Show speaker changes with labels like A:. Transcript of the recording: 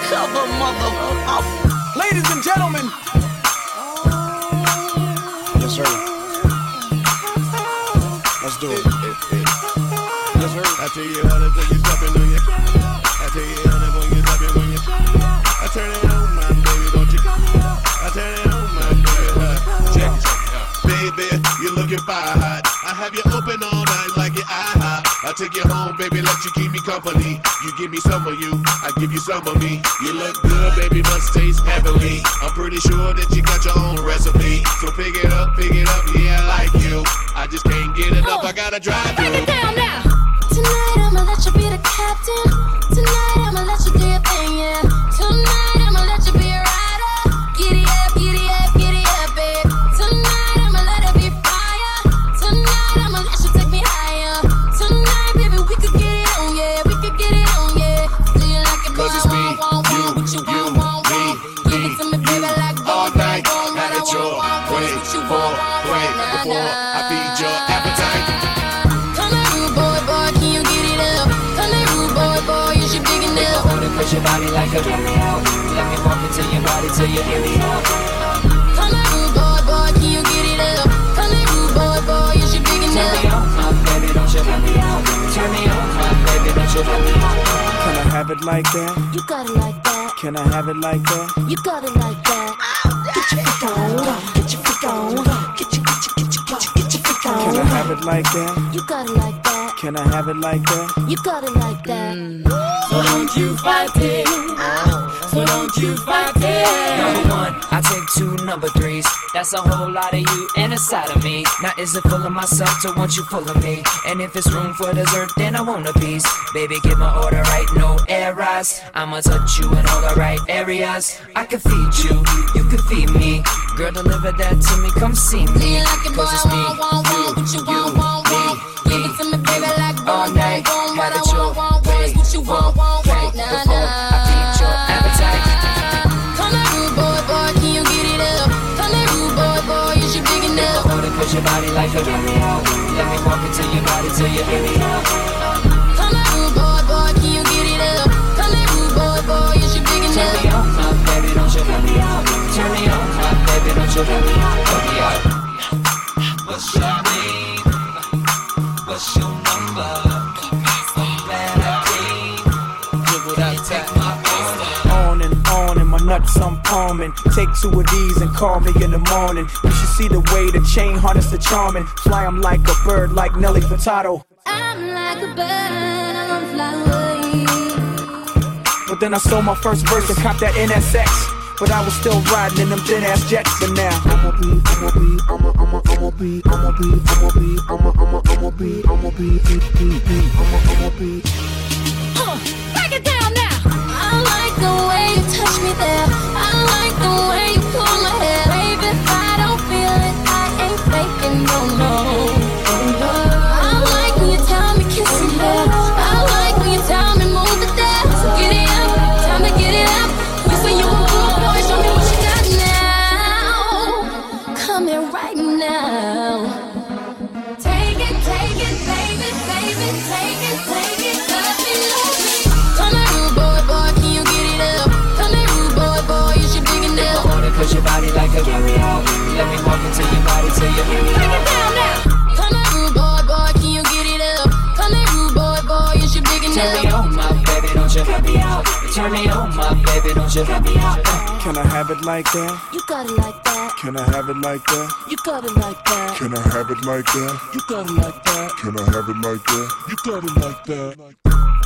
A: undercover motherfucker.
B: Ladies and gentlemen. Yes, sir. Let's do it. Yes, sir.
C: I tell you how to take you stepping on you. I tell you how to when you stepping when you. I turn it on, my baby, don't you? I turn it on, my baby. Check it. Baby, you're looking fire hot. I have you open all night like your IHOP. I take you home, baby, let you keep me company. You give me some of you, I give you some of me. You look good, baby, must taste heavenly. I'm pretty sure that you got your own recipe. So pick it up, yeah, I like you. I just can't get enough, I gotta drive
D: Break
C: you.
D: it down now. Tonight I'ma let you be the captain. Tonight I'ma let you do your thing, yeah. Tonight I'ma let you be a rider. Giddy up, giddy up, giddy up, babe. Tonight I'ma let it be fire. Tonight I'ma let you take me higher. Tonight, baby, we could get it on, yeah. We could get it on, yeah. Do you like it, boy?
C: Cause it's me, you, me.
D: Give it to me, baby, like
C: All night, now it's your way for way before I feed your appetite.
D: Come here, rude boy, boy, can you get it up? Come here, rude boy, boy, is you big enough?
E: I wanna push your body like a carry out. Let me walk into your body till you hear me out.
D: Come here, rude boy, boy, can you get it up? Come here, rude boy, boy, is you big
E: Turn me
D: enough?
E: on, my baby, don't you let me out. Turn me on, my baby, don't you let me out.
B: Can I have it like that?
D: You got it like that.
B: Can I have it like that?
D: You got it like that. Get your freak on, get your freak on, get your freak on.
B: Can I have it like that?
D: You got it like that.
B: Can I have it like that?
D: You got it like that.
E: So don't you fight it. So don't you fight it. Number one, I take two number threes. That's a whole lot of you and a side of me. Now is it full of myself to want you full of me? And if it's room for dessert, then I want a piece. Baby, get my order right, no errors. I'ma touch you in all the right areas. I can feed you, you can feed me. Girl, deliver that to me, come see
D: Do
E: me.
D: you like it, boy?
E: Cause it's me,
D: What you
E: you,
D: want,
E: me.
D: Give it to me, baby, like
E: All night,
D: what
E: have
D: I
E: it your way.
D: is what you want,
E: Okay,
D: nah,
E: before I feed your appetite.
D: Come here, rude boy, boy, can you get it up? Come here, rude boy, boy, is you big enough?
E: I wanna push your body like a carry out. Let me walk into your body till you hear me out.
D: Come here, rude boy, boy, can you get it up? Come here, rude boy, boy, is you big
E: Turn
D: enough?
E: me on, my baby, don't you let me out. Turn me on, my baby, don't you let me out. Let me out. What's your name? What's your number? I'm glad I came. Dribble that, take my order.
B: On and my nuts I'm palming. Take two of these and call me in the morning. You should see the way the chain harness the charming. Fly 'em like a bird, like Nelly Furtado.
D: I'm like a bird, I wanna fly away.
B: But then I sold my first verse and copped that NSX. But I was still riding in them thin ass jets. And now I'ma be
D: Break it down now. I like the way you touch me there. I like the way you pull my hair. Baby, if I don't feel it, I ain't faking, no, no. I like when you tell me kiss and love. I like when you tell me move it there. So get it up, time to get it up. You say you a good boy, show me what you got now. Come here right now. Take it, baby, baby, take it, love me, love me. Come here, rude boy, boy, can you get it up? Come here, rude boy, boy, is you big enough?
E: I wanna push your body like a carry out. Let me walk into your body till you hear me
D: Break it
E: out.
D: down now. Come here, rude boy, boy, can you get it up? Come here, rude boy, boy, is you big
E: Turn me
D: enough?
E: on, my baby, don't you let me out. Turn me on, my baby, don't you let me out.
B: can I have it like that?
D: You got it like that.
B: Can I have it like that?
D: You got it like that.
F: Can I have it like that?
B: You got it like that.
F: Can I have it like that?
B: You got it like that.